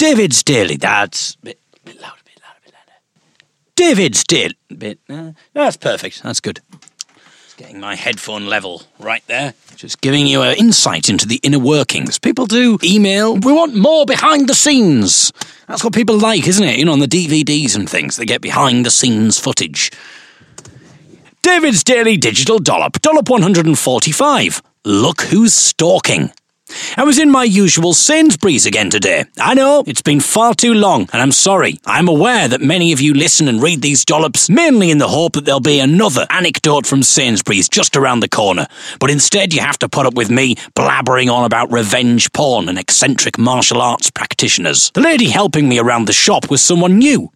David's Daily. That's a bit louder. David's Daily. That's perfect. That's good. Just getting my headphone level right there. Just giving you an insight into the inner workings. People do email. We want more behind the scenes. That's what people like, isn't it? On the DVDs and things, they get behind the scenes footage. David's Daily Digital Dollop. Dollop 145. Look who's stalking. I was in my usual Sainsbury's again today. I know, it's been far too long, and I'm sorry. I'm aware that many of you listen and read these dollops mainly in the hope that there'll be another anecdote from Sainsbury's just around the corner. But instead you have to put up with me blabbering on about revenge porn and eccentric martial arts practitioners. The lady helping me around the shop was someone new.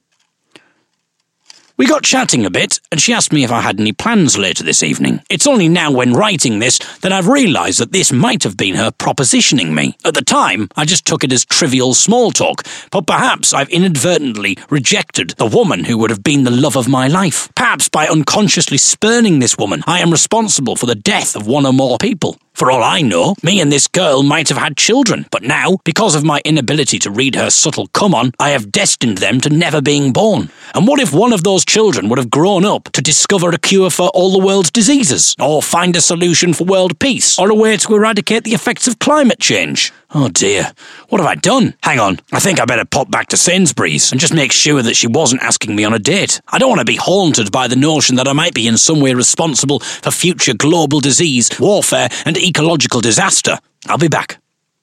We got chatting a bit, and she asked me if I had any plans later this evening. It's only now when writing this that I've realised that this might have been her propositioning me. At the time, I just took it as trivial small talk, but perhaps I've inadvertently rejected the woman who would have been the love of my life. Perhaps by unconsciously spurning this woman, I am responsible for the death of one or more people. For all I know, me and this girl might have had children, but now, because of my inability to read her subtle come-on, I have destined them to never being born. And what if one of those children would have grown up to discover a cure for all the world's diseases, or find a solution for world peace, or a way to eradicate the effects of climate change? Oh dear, what have I done? Hang on, I think I better pop back to Sainsbury's and just make sure that she wasn't asking me on a date. I don't want to be haunted by the notion that I might be in some way responsible for future global disease, warfare and ecological disaster. I'll be back.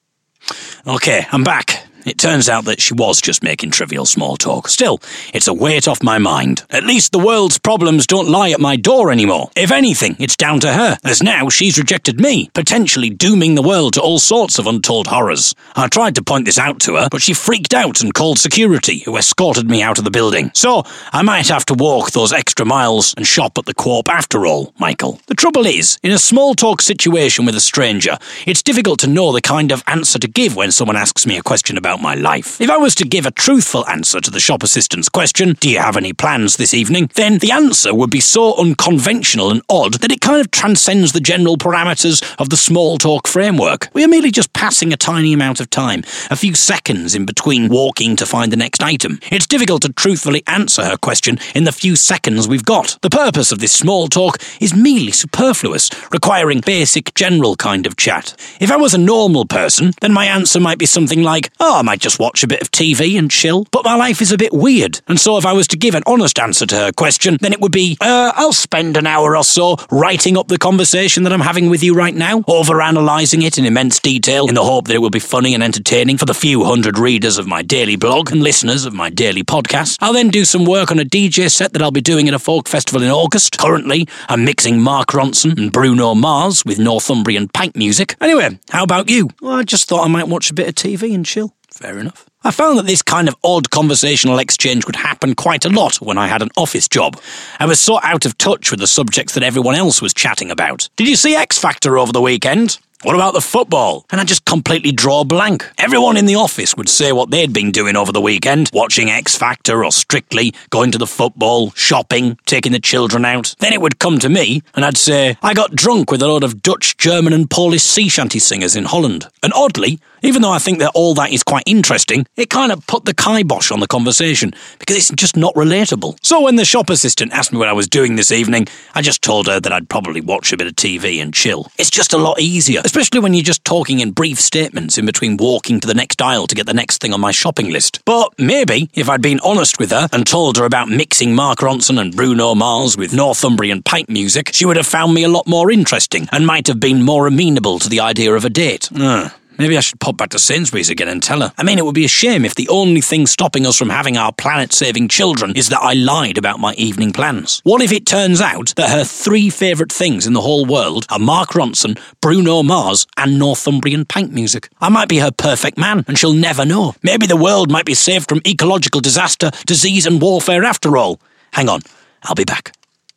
Okay, I'm back. It turns out that she was just making trivial small talk. Still, it's a weight off my mind. At least the world's problems don't lie at my door anymore. If anything, it's down to her, as now she's rejected me, potentially dooming the world to all sorts of untold horrors. I tried to point this out to her, but she freaked out and called security, who escorted me out of the building. So, I might have to walk those extra miles and shop at the Co-op after all, Michael. The trouble is, in a small talk situation with a stranger, it's difficult to know the kind of answer to give when someone asks me a question about my life. If I was to give a truthful answer to the shop assistant's question, do you have any plans this evening, then the answer would be so unconventional and odd that it kind of transcends the general parameters of the small talk framework. We are merely just passing a tiny amount of time, a few seconds in between walking to find the next item. It's difficult to truthfully answer her question in the few seconds we've got. The purpose of this small talk is merely superfluous, requiring basic general kind of chat. If I was a normal person, then my answer might be something like, I might just watch a bit of TV and chill, but my life is a bit weird, and so if I was to give an honest answer to her question, then it would be, I'll spend an hour or so writing up the conversation that I'm having with you right now, overanalyzing it in immense detail in the hope that it will be funny and entertaining for the few hundred readers of my daily blog and listeners of my daily podcast. I'll then do some work on a DJ set that I'll be doing at a folk festival in August. Currently, I'm mixing Mark Ronson and Bruno Mars with Northumbrian pipe music. Anyway, how about you? Well, I just thought I might watch a bit of TV and chill. Fair enough. I found that this kind of odd conversational exchange would happen quite a lot when I had an office job. I was so out of touch with the subjects that everyone else was chatting about. Did you see X Factor over the weekend? What about the football? And I just completely draw a blank. Everyone in the office would say what they'd been doing over the weekend, watching X Factor or Strictly, going to the football, shopping, taking the children out. Then it would come to me, and I'd say, I got drunk with a load of Dutch, German and Polish sea shanty singers in Holland. And oddly, even though I think that all that is quite interesting, it kind of put the kibosh on the conversation, because it's just not relatable. So when the shop assistant asked me what I was doing this evening, I just told her that I'd probably watch a bit of TV and chill. It's just a lot easier, especially when you're just talking in brief statements in between walking to the next aisle to get the next thing on my shopping list. But maybe, if I'd been honest with her and told her about mixing Mark Ronson and Bruno Mars with Northumbrian pipe music, she would have found me a lot more interesting and might have been more amenable to the idea of a date. Maybe I should pop back to Sainsbury's again and tell her. I mean, it would be a shame if the only thing stopping us from having our planet-saving children is that I lied about my evening plans. What if it turns out that her 3 favourite things in the whole world are Mark Ronson, Bruno Mars and Northumbrian pipe music? I might be her perfect man, and she'll never know. Maybe the world might be saved from ecological disaster, disease and warfare after all. Hang on, I'll be back.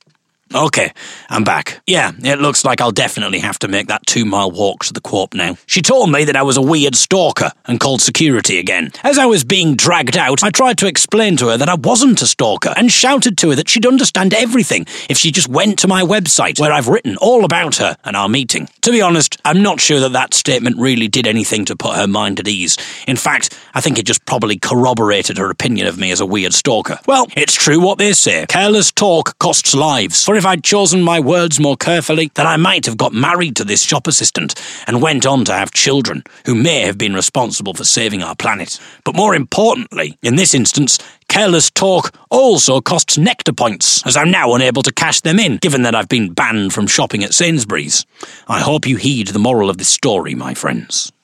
Okay, I'm back. Yeah, it looks like I'll definitely have to make that 2-mile walk to the co-op now. She told me that I was a weird stalker and called security again. As I was being dragged out, I tried to explain to her that I wasn't a stalker and shouted to her that she'd understand everything if she just went to my website where I've written all about her and our meeting. To be honest, I'm not sure that statement really did anything to put her mind at ease. In fact, I think it just probably corroborated her opinion of me as a weird stalker. Well, it's true what they say. Careless talk costs lives. For if I'd chosen my words more carefully, then I might have got married to this shop assistant and went on to have children who may have been responsible for saving our planet. But more importantly, in this instance, careless talk also costs nectar points, as I'm now unable to cash them in, given that I've been banned from shopping at Sainsbury's. I hope you heed the moral of this story, my friends.